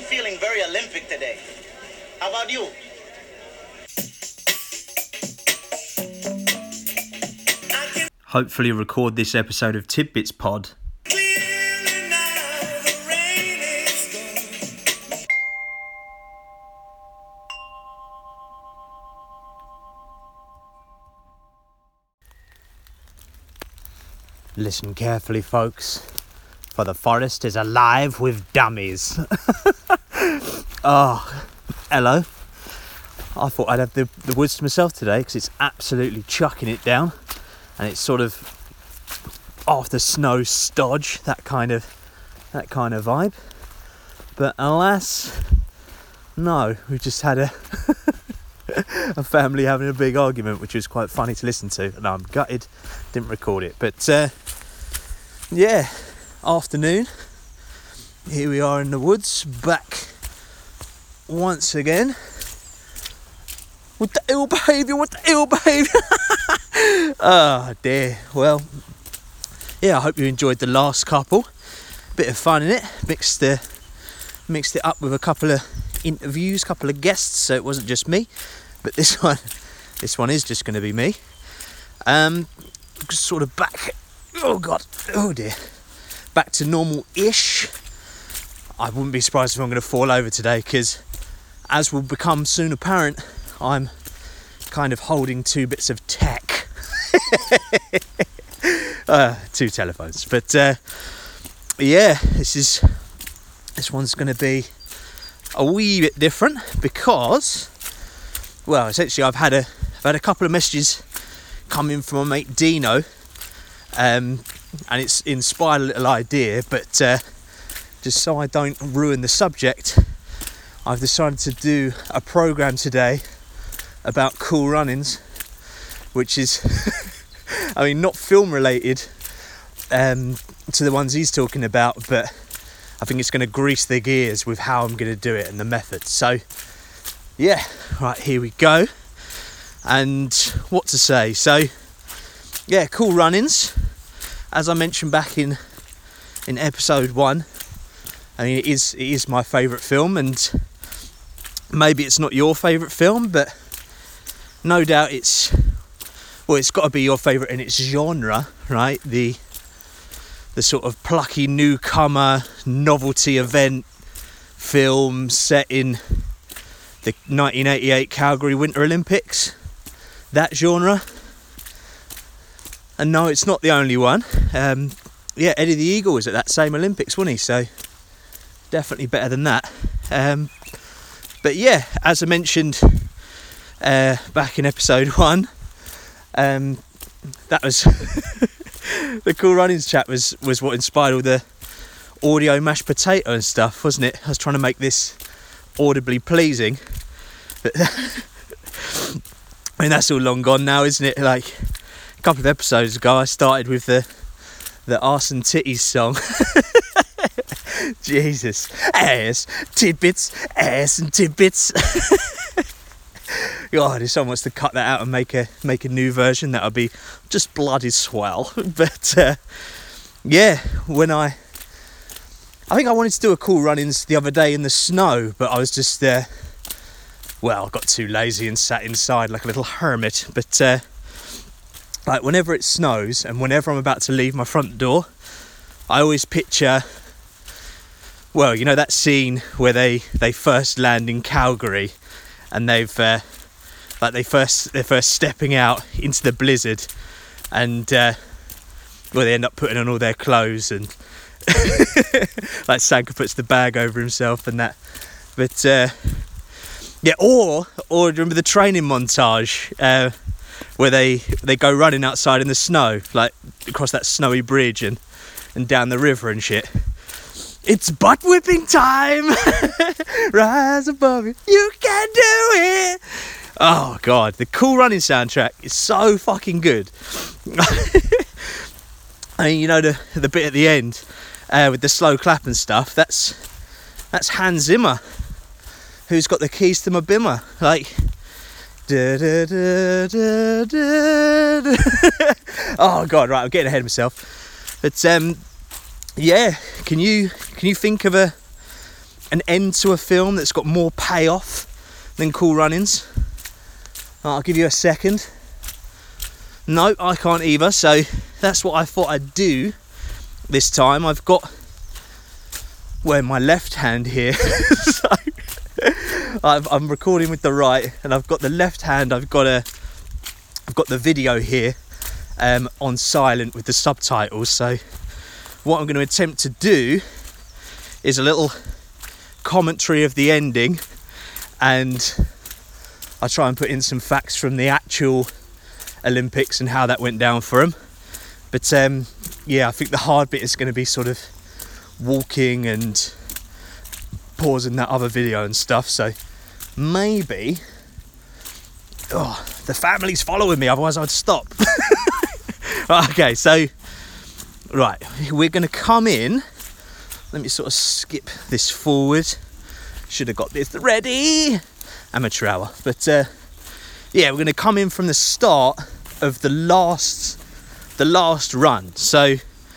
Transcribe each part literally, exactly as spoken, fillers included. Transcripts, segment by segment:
feeling very Olympic today. How about you? Hopefully record this episode of Tidbits Pod. Listen carefully, folks, for the forest is alive with dummies. Oh, hello. I thought I'd have the, the woods to myself today because it's absolutely chucking it down, and it's sort of after snow stodge, that kind of that kind of vibe. But alas, no, we just had a a family having a big argument, which was quite funny to listen to. And I'm gutted, didn't record it. But uh, yeah, afternoon. Here we are in the woods, back once again. With the ill behaviour, with the ill behaviour. Oh dear. Well, yeah, I hope you enjoyed the last couple. Bit of fun in it. Mixed the mixed it up with a couple of interviews, couple of guests, so it wasn't just me. But this one, this one is just going to be me. Um, sort of back. Oh god. Oh dear. Back to normal-ish. I wouldn't be surprised if I'm going to fall over today, because, as will become soon apparent, I'm kind of holding two bits of tech. uh, two telephones. But uh, yeah, this is this one's going to be a wee bit different because, well, essentially I've had a I've had a couple of messages come in from my mate Dino, um, and it's inspired a little idea. But uh, just so I don't ruin the subject, I've decided to do a program today about cool runnings, which is, I mean, not film related um, to the ones he's talking about, but I think it's going to grease the gears with how I'm going to do it and the method. So, yeah, right, here we go. And what to say? So, yeah, Cool Runnings, as I mentioned back in in episode one. I mean, it is it is my favourite film, and maybe it's not your favourite film, but no doubt it's, well, it's got to be your favourite in its genre, right? The the sort of plucky newcomer novelty event film set in the nineteen eighty-eight Calgary Winter Olympics, that genre. And no, it's not the only one. Um, yeah, Eddie the Eagle was at that same Olympics, wasn't he? So definitely better than that. Um, but yeah, as I mentioned uh, back in episode one, um, that was the Cool Runnings chat was was what inspired all the audio mashed potato and stuff, wasn't it? I was trying to make this audibly pleasing, but I mean, that's all long gone now, isn't it? Like a couple of episodes ago, I started with the the arse and titties song. Jesus, ass, tidbits, ass and tidbits. God, if someone wants to cut that out and make a make a new version, that would be just bloody swell. But uh, yeah, when I I think I wanted to do a Cool Runnings the other day in the snow, but I was just uh, well, I got too lazy and sat inside like a little hermit. But uh, like whenever it snows and whenever I'm about to leave my front door, I always picture, well, you know that scene where they, they first land in Calgary and they've uh, like they first they're first stepping out into the blizzard, and uh, well, they end up putting on all their clothes, and like Sanka puts the bag over himself and that. But uh, yeah, or or remember the training montage uh, where they they go running outside in the snow, like across that snowy bridge and and down the river and shit. It's butt whipping time. Rise above it, you can do it. Oh god, the Cool Running soundtrack is so fucking good. I mean, you know, the the bit at the end uh, with the slow clap and stuff, that's that's Hans Zimmer, who's got the keys to my bimmer. Like da, da, da, da, da, da. Oh god, right, I'm getting ahead of myself. But um yeah, can you can you think of a an end to a film that's got more payoff than Cool Runnings? I'll give you a second. No, I can't either, so that's what I thought I'd do this time. I've got, well, my left hand here, so I've, I'm recording with the right, and I've got the left hand, I've got a, I've got the video here um, on silent with the subtitles, so what I'm going to attempt to do is a little commentary of the ending, and I'll try and put in some facts from the actual Olympics and how that went down for him. But um, yeah, I think the hard bit is going to be sort of walking and pausing that other video and stuff. So maybe, oh, the family's following me, otherwise I'd stop. Okay, so right, we're going to come in. Let me sort of skip this forward. Should have got this ready. Amateur hour, but. Uh, Yeah, we're going to come in from the start of the last, the last run. So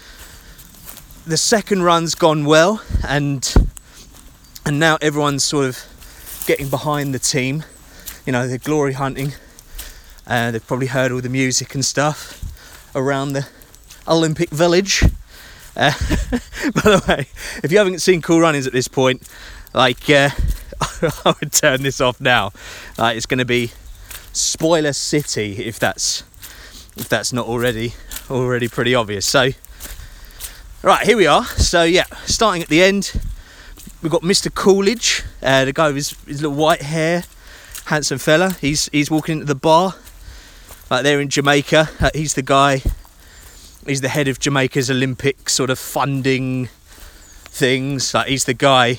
the second run's gone well, and and now everyone's sort of getting behind the team. You know, they're glory hunting. Uh, they've probably heard all the music and stuff around the Olympic Village. Uh, by the way, if you haven't seen Cool Runnings at this point, like uh, I would turn this off now. Like, it's going to be spoiler city if that's if that's not already already pretty obvious. So right, here we are. So yeah, starting at the end, we've got Mister Coolidge, uh, the guy with his, his little white hair, handsome fella. He's he's walking into the bar, like there in Jamaica. Uh, he's the guy. He's the head of Jamaica's Olympic sort of funding things. Like, he's the guy.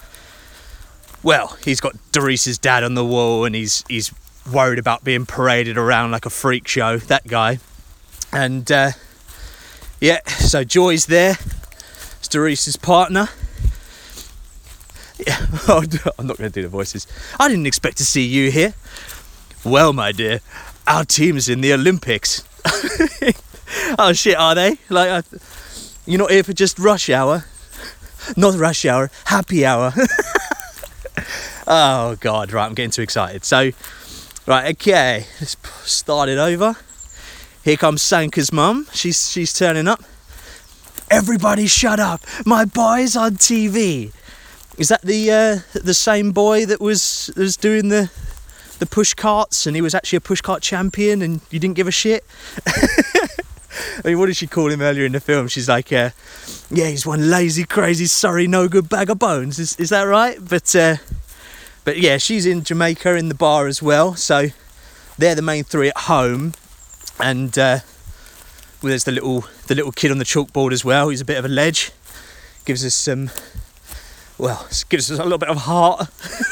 Well, he's got Doris's dad on the wall, and he's he's. worried about being paraded around like a freak show, that guy. And uh, yeah, so Joy's there, it's Doris's partner. Yeah, oh, I'm not going to do the voices. I didn't expect to see you here. Well, my dear, our team's in the Olympics. Oh shit, are they? Like, I, you're not here for just rush hour? Not rush hour, happy hour. Oh god, right, I'm getting too excited. So right, okay, let's start it over. Here comes Sanka's mum. She's she's turning up. Everybody shut up. My boy's on T V. Is that the uh, the same boy that was was doing the the push carts, and he was actually a push cart champion, and you didn't give a shit? I mean, what did she call him earlier in the film? She's like, uh, yeah, he's one lazy, crazy, sorry, no good bag of bones. Is is that right? But uh, But yeah, she's in Jamaica in the bar as well. So they're the main three at home, and uh, well, there's the little the little kid on the chalkboard as well. He's a bit of a ledge. Gives us some, well, gives us a little bit of heart.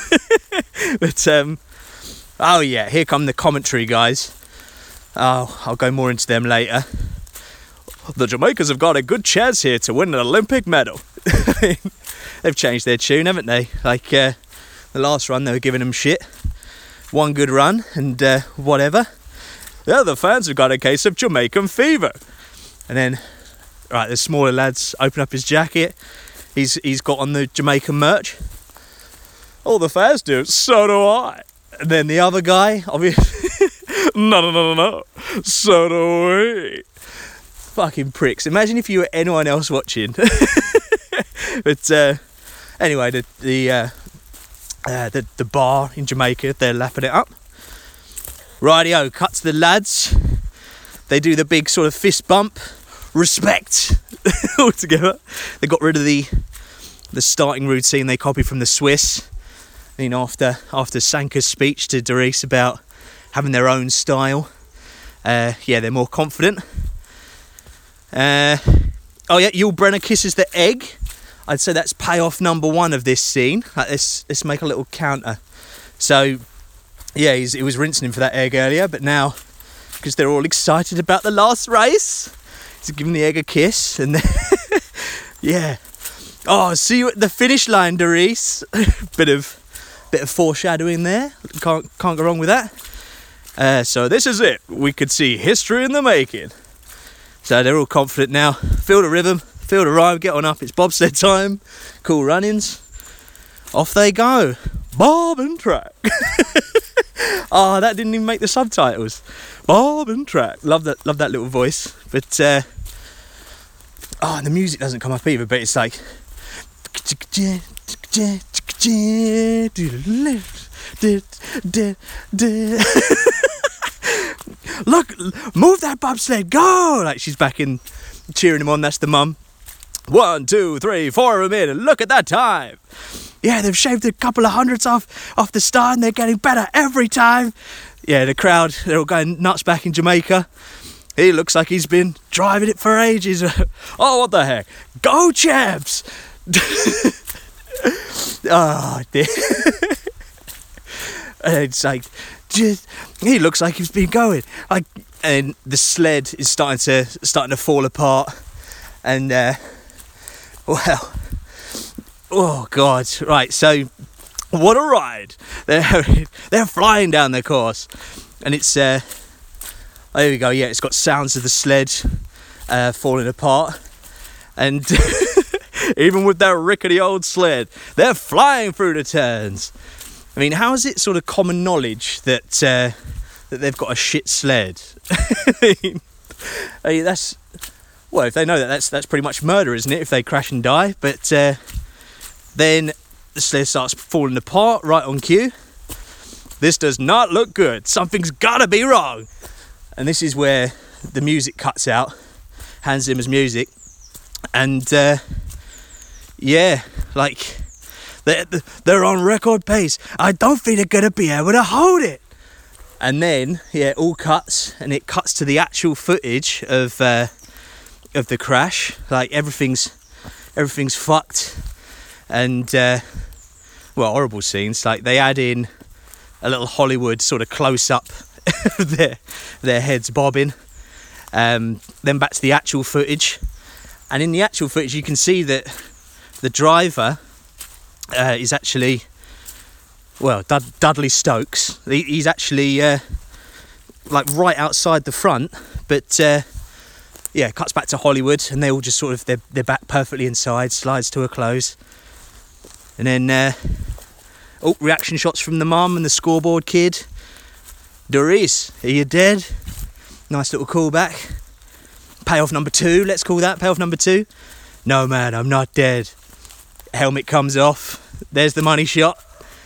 But um, oh yeah, here come the commentary guys. Oh, I'll go more into them later. The Jamaicans have got a good chance here to win an Olympic medal. They've changed their tune, haven't they? Like. Uh, The last run, they were giving them shit. One good run, and uh, whatever. Yeah, the fans have got a case of Jamaican fever. And then, right, the smaller lads open up his jacket. He's he's got on the Jamaican merch. Oh, the fans do. So do I. And then the other guy, obviously, no, no, no, no, no. So do we. Fucking pricks. Imagine if you were anyone else watching. But uh, anyway, the the. Uh, Uh, the, the bar in Jamaica, they're lapping it up. Rightio, cut to the lads. They do the big sort of fist bump. Respect. All together. They got rid of the the starting routine they copied from the Swiss. You know, after after Sanka's speech to Doris about having their own style. Uh, yeah, they're more confident. Uh, oh yeah, Yul Brynner kisses the egg. I'd say that's payoff number one of this scene. Like, let's, let's make a little counter. So, yeah, he's, he was rinsing him for that egg earlier, but now, because they're all excited about the last race, he's giving the egg a kiss, and then, yeah. Oh, see you at the finish line, Doris. bit of, bit of foreshadowing there. Can't can't go wrong with that. Uh, so this is it. We could see history in the making. So they're all confident now. Feel the rhythm. Feel the rhyme, get on up, it's bobsled time. Cool Runnings. off they go. Bob and Track. Oh, that didn't even make the subtitles. Bob and Track. Love that, love that little voice. But, uh, oh, and the music doesn't come up either, but it's like... Look, move that bobsled, go! Like she's back in, cheering him on. That's the mum. One, two, three, four of them in, and look at that time. Yeah, they've shaved a couple of hundreds off off the start, and they're getting better every time. Yeah, the crowd, they're all going nuts back in Jamaica. He looks like he's been driving it for ages. Oh, what the heck? Go, chaps! Oh, dear. And it's like, just, he looks like he's been going. Like, and the sled is starting to starting to fall apart. And, uh, well, oh, God. Right, so, what a ride. They're, they're flying down the course. And it's, uh, there we go, yeah, it's got sounds of the sled uh, falling apart. And even with that rickety old sled, they're flying through the turns. I mean, how is it sort of common knowledge that uh, that they've got a shit sled? I mean, I mean, that's... Well, if they know that, that's that's pretty much murder, isn't it, if they crash and die? But uh, then the sled starts falling apart right on cue. This does not look good. Something's got to be wrong. And this is where the music cuts out. Hans Zimmer's music. And, uh, yeah, like, they're, they're on record pace. I don't think they're going to be able to hold it. And then, yeah, it all cuts, and it cuts to the actual footage of... Uh, of the crash. Like everything's everything's fucked, and uh, well, horrible scenes. Like they add in a little Hollywood sort of close up of their their heads bobbing. Um, then back to the actual footage, and in the actual footage you can see that the driver uh, is actually well Dud- Dudley Stokes. He, he's actually uh, like right outside the front, but. Uh, Yeah, cuts back to Hollywood, and they all just sort of, they're, they're back perfectly inside, slides to a close. And then, uh, oh, reaction shots from the mum and the scoreboard kid. Doris, are you dead? Nice little callback. Payoff number two, let's call that, payoff number two. No, man, I'm not dead. Helmet comes off. There's the money shot.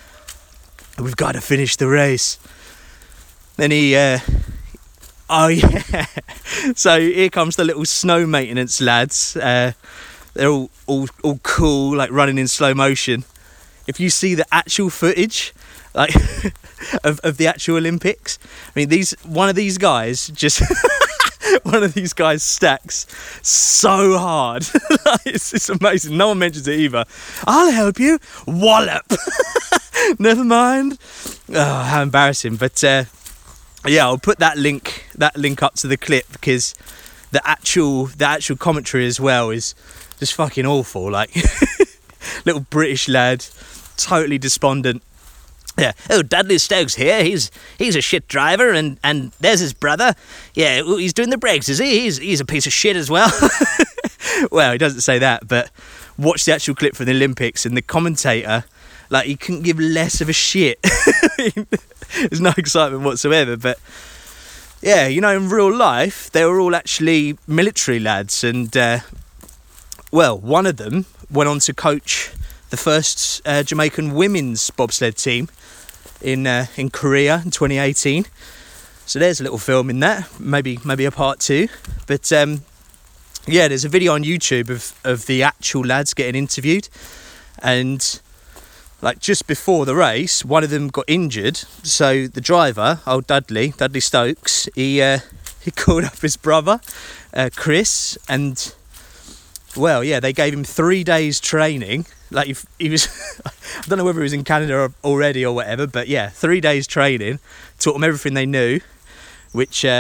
We've got to finish the race. Then he, uh, oh yeah, so here comes the little snow maintenance lads. Uh, they're all, all all cool, like running in slow motion. If you see the actual footage, like of of the actual Olympics, I mean, these one of these guys just one of these guys stacks so hard. it's, it's amazing. No one mentions it either. I'll help you. Wallop. Never mind. Oh, how embarrassing. But. Uh, Yeah, I'll put that link that link up to the clip, because the actual the actual commentary as well is just fucking awful. Like little British lad, totally despondent. Yeah. Oh, Dudley Stokes here. He's he's a shit driver, and, and there's his brother. Yeah, he's doing the brakes, is he? He's he's a piece of shit as well. Well, he doesn't say that, but watch the actual clip from the Olympics, and the commentator, like, he couldn't give less of a shit. There's no excitement whatsoever. But yeah, you know, in real life they were all actually military lads, and uh, well, one of them went on to coach the first uh, Jamaican women's bobsled team in uh, in Korea in twenty eighteen. So there's a little film in that, maybe maybe a part two. But um, yeah, there's a video on YouTube of of the actual lads getting interviewed, and like just before the race, one of them got injured. So the driver, old Dudley, Dudley Stokes, he uh, he called up his brother, uh, Chris, and well, yeah, they gave him three days training. Like he, he was, I don't know whether he was in Canada already or whatever, but yeah, three days training, taught them everything they knew, which uh,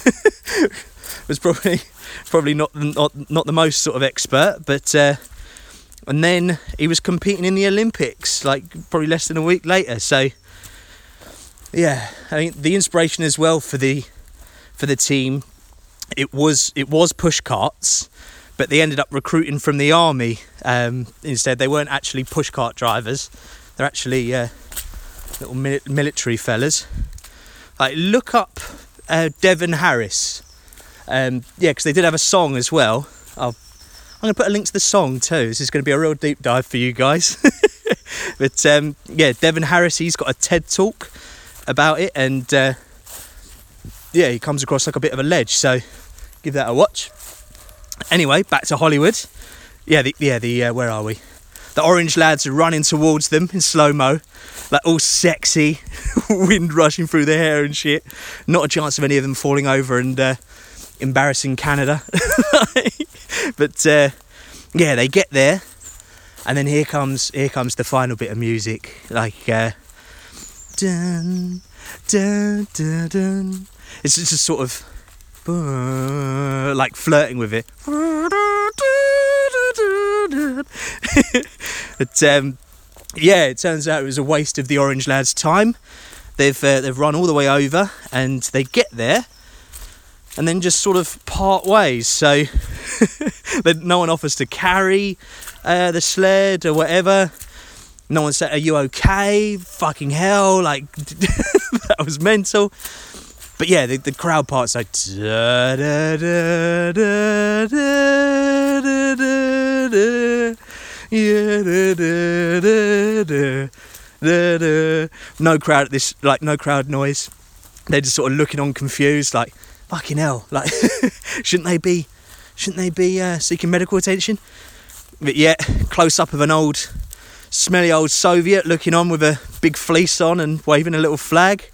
was probably probably not not not the most sort of expert, but. Uh, And then he was competing in the Olympics, like probably less than a week later. So, yeah, I mean, the inspiration as well for the for the team, it was it was push carts, but they ended up recruiting from the army um, instead. They weren't actually pushcart drivers. They're actually uh, little mil- military fellas. Like, look up uh, Devon Harris. Um, yeah, because they did have a song as well. I'll, I'm going to put a link to the song too. This is going to be a real deep dive for you guys. But um, yeah, Devon Harris, he's got a TED talk about it, and uh, yeah, he comes across like a bit of a ledge, so give that a watch. Anyway, back to Hollywood. Yeah, the, yeah, the uh, where are we? The orange lads are running towards them in slow-mo, like all sexy, wind rushing through their hair and shit. Not a chance of any of them falling over and uh, embarrassing Canada. But uh, yeah, they get there, and then here comes here comes the final bit of music, like uh, dun dun dun dun. It's just a sort of uh, like flirting with it. But um, yeah, it turns out it was a waste of the orange lads' time. They've uh, they've run all the way over, and they get there, and then just sort of part ways. So no one offers to carry uh, the sled or whatever. No one said, "Are you okay?" Fucking hell! Like that was mental. But yeah, the, the crowd part's like da, da, da, da, da, da, da, da. Yeah, da, da, da, da, da, da. No crowd at this, like no crowd noise. They're just sort of looking on confused, like fucking hell. Like shouldn't they be, shouldn't they be uh, seeking medical attention? But yeah, close up of an old, smelly old Soviet looking on with a big fleece on and waving a little flag.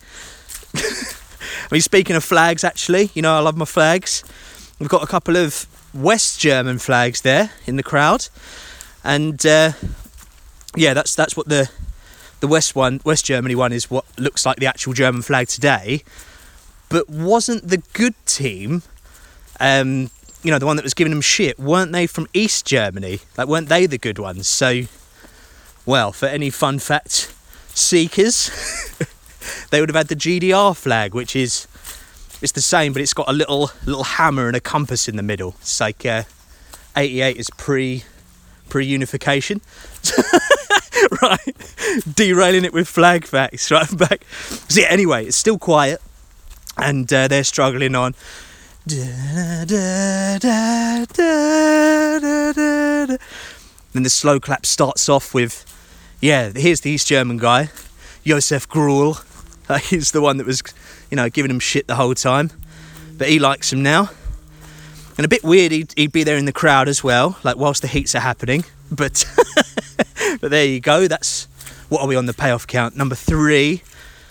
I mean, speaking of flags, actually, you know, I love my flags. We've got a couple of West German flags there in the crowd, and uh, yeah, that's that's what the the West one, West Germany one, is what looks like the actual German flag today. But wasn't the good team, um, you know, the one that was giving them shit? Weren't they from East Germany? Like, weren't they the good ones? So, well, for any fun fact seekers. They would have had the G D R flag, which is, it's the same, but it's got a little little hammer and a compass in the middle. It's like uh, eighty-eight is pre pre unification, right? Derailing it with flag facts right back. So yeah, anyway, it's still quiet, and uh, they're struggling on. Da, da, da, da, da, da, da. Then the slow clap starts off with, yeah, here's the East German guy, Josef Gruel. Uh, he's the one that was, you know, giving him shit the whole time. But he likes him now. And a bit weird, he'd, he'd be there in the crowd as well, like whilst the heats are happening. But but there you go. That's, what are we on the payoff count? Number three.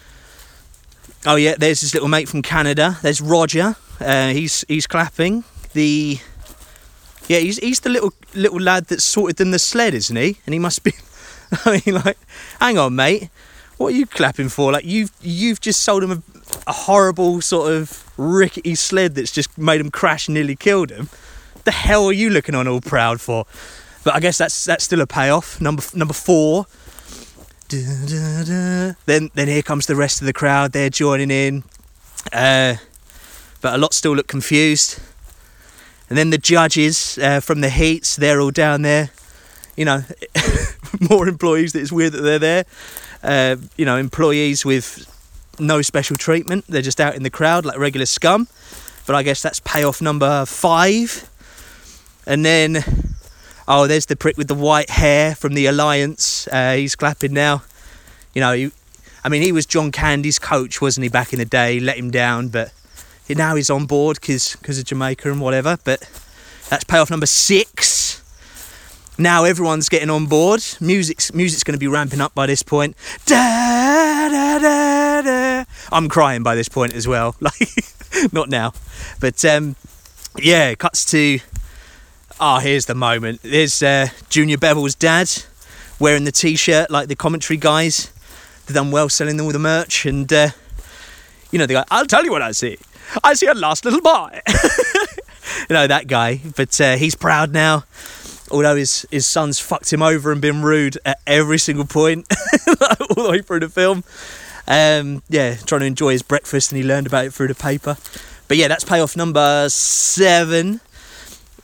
Oh yeah, there's his little mate from Canada. There's Roger. Uh, he's he's clapping. The yeah, he's he's the little little lad that sorted them the sled, isn't he? And he must be. I mean, like, hang on, mate. What are you clapping for? Like, you've you've just sold him a, a horrible sort of rickety sled that's just made him crash and nearly killed him. The hell are you looking on all proud for? But I guess that's that's still a payoff. Number number four. Da, da, da. Then then here comes the rest of the crowd. They're joining in, uh, but a lot still look confused. And then the judges uh, from the heats, they're all down there. You know, more employees. That it's weird that they're there. Uh, you know, employees with no special treatment. They're just out in the crowd like regular scum. But I guess that's payoff number five. And then, oh, there's the prick with the white hair from the Alliance. Uh, he's clapping now. You know, he, I mean, he was John Candy's coach, wasn't he, back in the day? Let him down, but now he's on board because of Jamaica and whatever. But that's payoff number six. Now everyone's getting on board. Music's music's going to be ramping up by this point. Da, da, da, da. I'm crying by this point as well. Like, not now, but um, yeah. It cuts to. Ah, oh, here's the moment. There's uh, Junior Bevel's dad wearing the T-shirt like the commentary guys. They've done well selling them all the merch, and uh, you know they go. I'll tell you what I see. I see a lost little boy. You know that guy, but uh, he's proud now. Although his, his son's fucked him over and been rude at every single point all the way through the film. Um, yeah, trying to enjoy his breakfast, and he learned about it through the paper. But yeah, that's payoff number seven.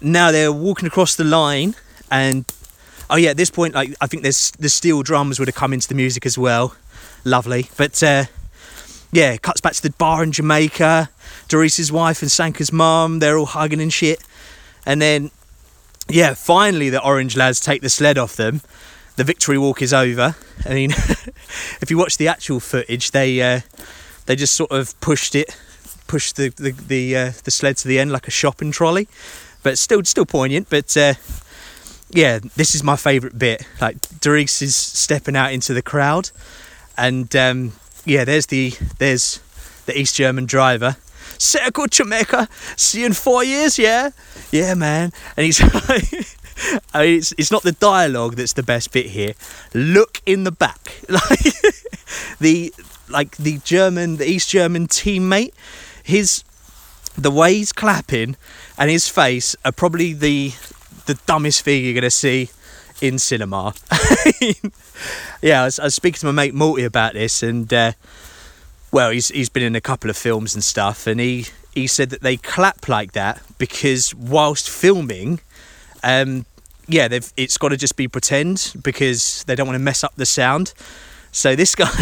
now they're walking across the line, and oh yeah, at this point, like I think there's the steel drums would have come into the music as well. Lovely, but uh, yeah, cuts back to the bar in Jamaica. Doris's wife and Sanka's mum, they're all hugging and shit, and then yeah, finally the orange lads take the sled off them. The victory walk is over. I mean, if you watch the actual footage, they uh, they just sort of pushed it, pushed the the the, uh, the sled to the end like a shopping trolley, but still still poignant. But uh, yeah, this is my favourite bit. Like Doris is stepping out into the crowd, and um, yeah, there's the there's the East German driver. Circle Jamaica, see you in four years, yeah, yeah, man. And he's like, I mean, it's it's not the dialogue that's the best bit here. Look in the back, like the like the German, the East German teammate. His the way he's clapping and his face are probably the the dumbest thing you're gonna see in cinema. Yeah, I was, I was speaking to my mate Morty about this, and uh, well, he's he's been in a couple of films and stuff, and he he said that they clap like that because whilst filming, um, yeah, they've it's got to just be pretend because they don't want to mess up the sound. So this guy,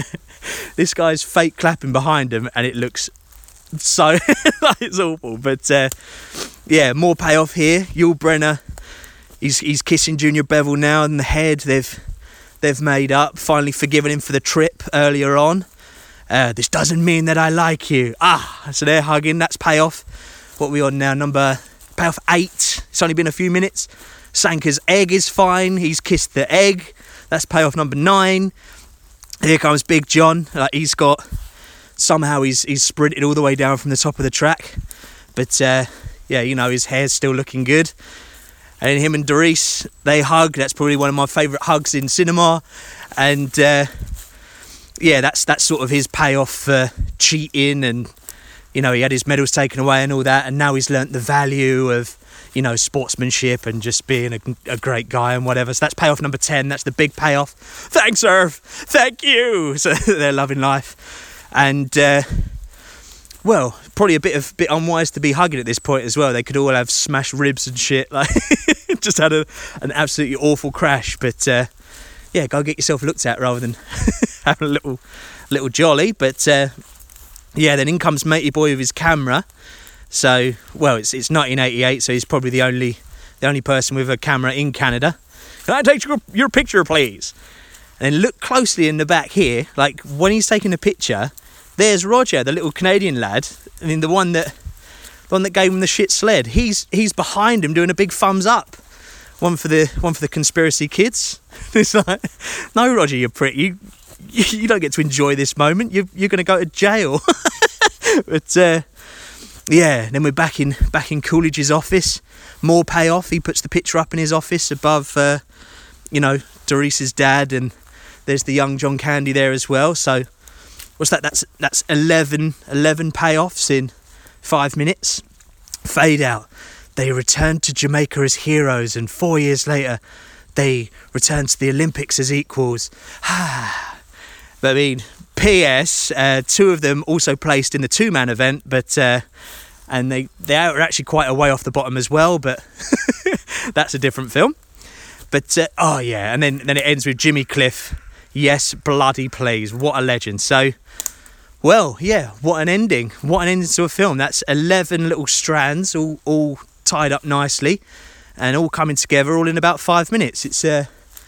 this guy's fake clapping behind him, and it looks so like it's awful. But uh, yeah, more payoff here. Yul Brynner, he's he's kissing Junior Bevel now in the head. They've they've made up, finally forgiven him for the trip earlier on. Uh, this doesn't mean that I like you. Ah, so they're hugging. That's payoff. What are we on now? Number payoff eight. It's only been a few minutes. Sanka's egg is fine. He's kissed the egg. That's payoff number nine. Here comes Big John. Like he's got somehow he's he's sprinted all the way down from the top of the track, but uh, yeah, you know his hair's still looking good. And then him and Doris, they hug. That's probably one of my favourite hugs in cinema. And uh, yeah, that's that's sort of his payoff for cheating, and you know he had his medals taken away and all that, and now he's learnt the value of you know sportsmanship and just being a, a great guy and whatever. So that's payoff number ten. That's the big payoff. Thanks, Irv. Thank you. So they're loving life, and uh, well, probably a bit of bit unwise to be hugging at this point as well. They could all have smashed ribs and shit. Like just had a, an absolutely awful crash, but. Uh, Yeah, go get yourself looked at rather than having a little little jolly. But uh, yeah, then in comes Matey Boy with his camera. So, well, it's it's nineteen eighty-eight, so he's probably the only the only person with a camera in Canada. Can I take your, your picture, please? And then look closely in the back here. Like when he's taking the picture, there's Roger, the little Canadian lad. I mean, the one that the one that gave him the shit sled. He's he's behind him doing a big thumbs up. One for the one for the conspiracy kids. It's like, no, Roger, you're pretty. You, you don't get to enjoy this moment. You, you're going to go to jail. But uh, yeah, then we're back in back in Coolidge's office. More payoff. He puts the picture up in his office above, uh, you know, Doris's dad, and there's the young John Candy there as well. So what's that? That's that's eleven, eleven payoffs in five minutes. Fade out. They returned to Jamaica as heroes, and four years later, they returned to the Olympics as equals. But I mean, P S, uh, two of them also placed in the two-man event, but uh, and they they are actually quite a way off the bottom as well. But that's a different film. But uh, oh yeah, and then then it ends with Jimmy Cliff. Yes, bloody please, what a legend. So. Well, yeah, what an ending. What an ending to a film. That's eleven little strands, all all tied up nicely, and all coming together, all in about five minutes. It's a uh,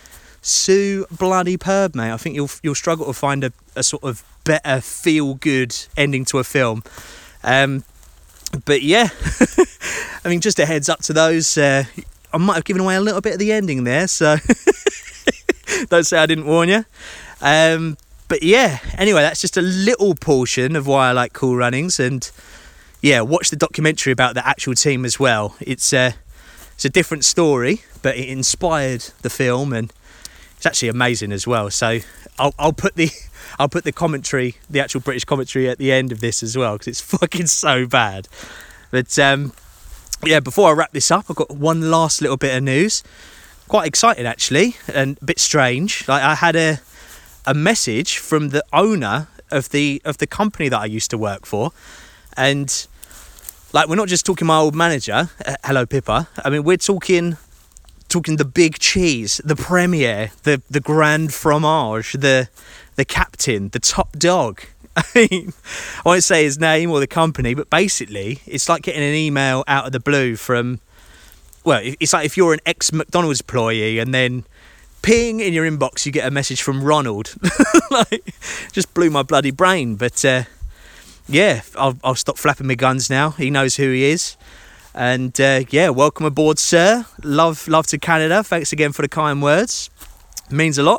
so bloody perb, mate. I think you'll you'll struggle to find a, a sort of better feel-good ending to a film. Um, but yeah, I mean, just a heads up to those. Uh, I might have given away a little bit of the ending there, so don't say I didn't warn you. Um, But yeah, anyway, that's just a little portion of why I like Cool Runnings, and yeah, watch the documentary about the actual team as well. It's a it's a different story, but it inspired the film, and it's actually amazing as well. So I'll I'll put the I'll put the commentary, the actual British commentary, at the end of this as well, because it's fucking so bad. But um, yeah, before I wrap this up, I've got one last little bit of news. Quite exciting actually, and a bit strange. Like I had a. a message from the owner of the of the company that I used to work for, and Like, we're not just talking my old manager, uh, hello Pippa. I mean, we're talking talking the big cheese, the premier, the the grand fromage, the the captain, the top dog. I mean, I won't say his name or the company, but basically, it's like getting an email out of the blue from, well, it's like if you're an ex-McDonald's employee and then ping in your inbox, you get a message from Ronald. Like, just blew my bloody brain. But uh, yeah, I'll, I'll stop flapping my guns now. He knows who he is. And uh, yeah, welcome aboard, sir. Love, love to Canada. Thanks again for the kind words. It means a lot.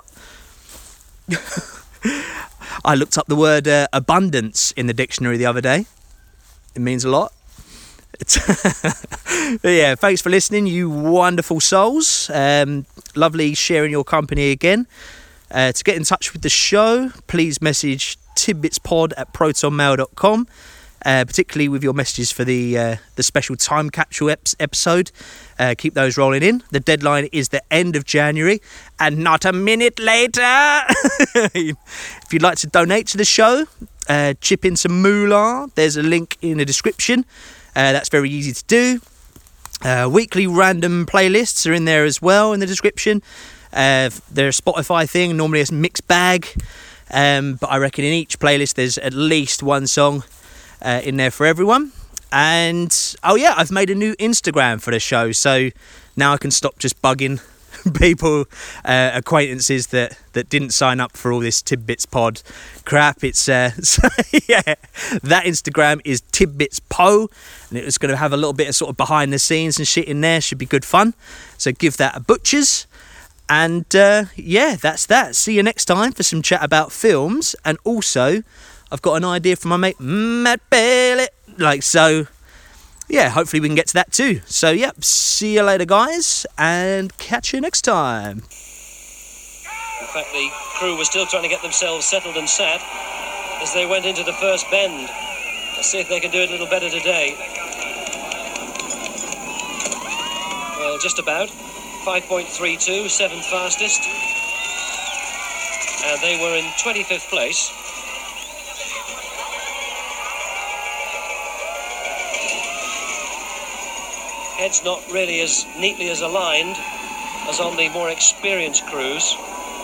I looked up the word uh, abundance in the dictionary the other day. It means a lot. But yeah, thanks for listening, you wonderful souls. Um, lovely sharing your company again. Uh, to get in touch with the show, please message tidbitspod at protonmail dot com. Uh, particularly with your messages for the uh, the special time capsule ep- episode. Uh, keep those rolling in. The deadline is the end of January and not a minute later. If you'd like to donate to the show, uh, chip in some moolah, there's a link in the description. Uh, that's very easy to do. Uh, weekly random playlists are in there as well in the description. Uh, they're a Spotify thing, normally it's a mixed bag. Um, but I reckon in each playlist there's at least one song Uh, in there for everyone. And oh yeah, I've made a new Instagram for the show, so now I can stop just bugging people, uh, acquaintances that that didn't sign up for all this Tidbits Pod crap. It's uh, so yeah, that Instagram is Tidbits Po, and it's going to have a little bit of sort of behind the scenes and shit in there. Should be good fun, so give that a butchers. And uh, yeah, that's that. See you next time for some chat about films. And also, I've got an idea from my mate Matt Bailey. Like, so, yeah, hopefully we can get to that too. So, yeah, see you later, guys, and catch you next time. In fact, the crew were still trying to get themselves settled and sat as they went into the first bend. Let's see if they can do it a little better today. Well, just about. five point three two, seventh fastest. And they were in twenty-fifth place. Heads not really as neatly as aligned as on the more experienced crews.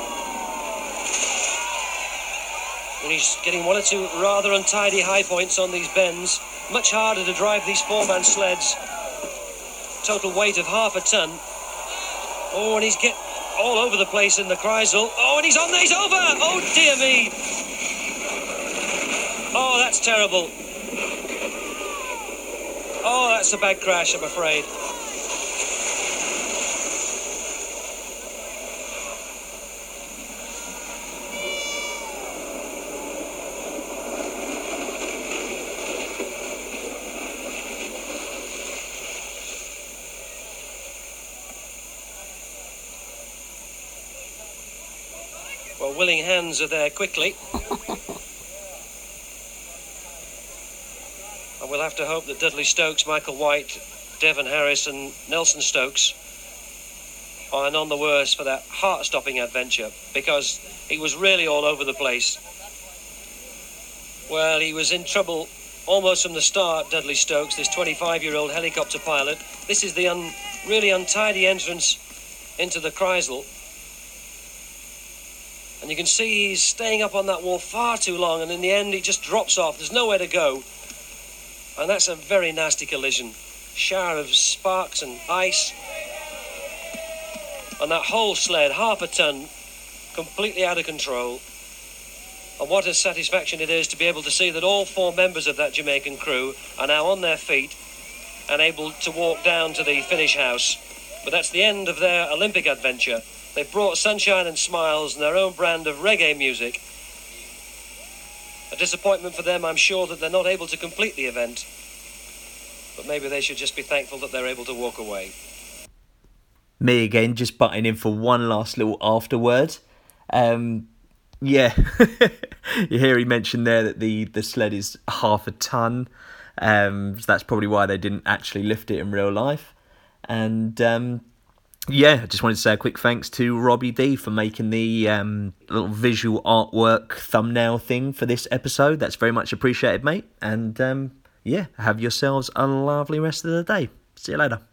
And he's getting one or two rather untidy high points on these bends. Much harder to drive these four-man sleds. Total weight of half a ton. Oh, and he's get all over the place in the Kreisel. Oh, and he's on, he's over! Oh, dear me! Oh, that's terrible. Oh, that's a bad crash, I'm afraid. Well, willing hands are there quickly. And we'll have to hope that Dudley Stokes, Michael White, Devon Harris and Nelson Stokes are none the worse for that heart-stopping adventure, because he was really all over the place. Well, he was in trouble almost from the start, Dudley Stokes, this twenty-five-year-old helicopter pilot. This is the un- really untidy entrance into the Kreisel. And you can see he's staying up on that wall far too long, and in the end he just drops off. There's nowhere to go. And that's a very nasty collision. Shower of sparks and ice. And that whole sled, half a ton, completely out of control. And what a satisfaction it is to be able to see that all four members of that Jamaican crew are now on their feet and able to walk down to the finish house. But that's the end of their Olympic adventure. They've brought sunshine and smiles and their own brand of reggae music. A disappointment for them, I'm sure, that they're not able to complete the event. But maybe they should just be thankful that they're able to walk away. Me again, just butting in for one last little afterword. Um, yeah, you hear he mentioned there that the, the sled is half a ton. Um, so that's probably why they didn't actually lift it in real life. And um, yeah, I just wanted to say a quick thanks to Robbie D for making the um, little visual artwork thumbnail thing for this episode. That's very much appreciated, mate. And um, yeah, have yourselves a lovely rest of the day. See you later.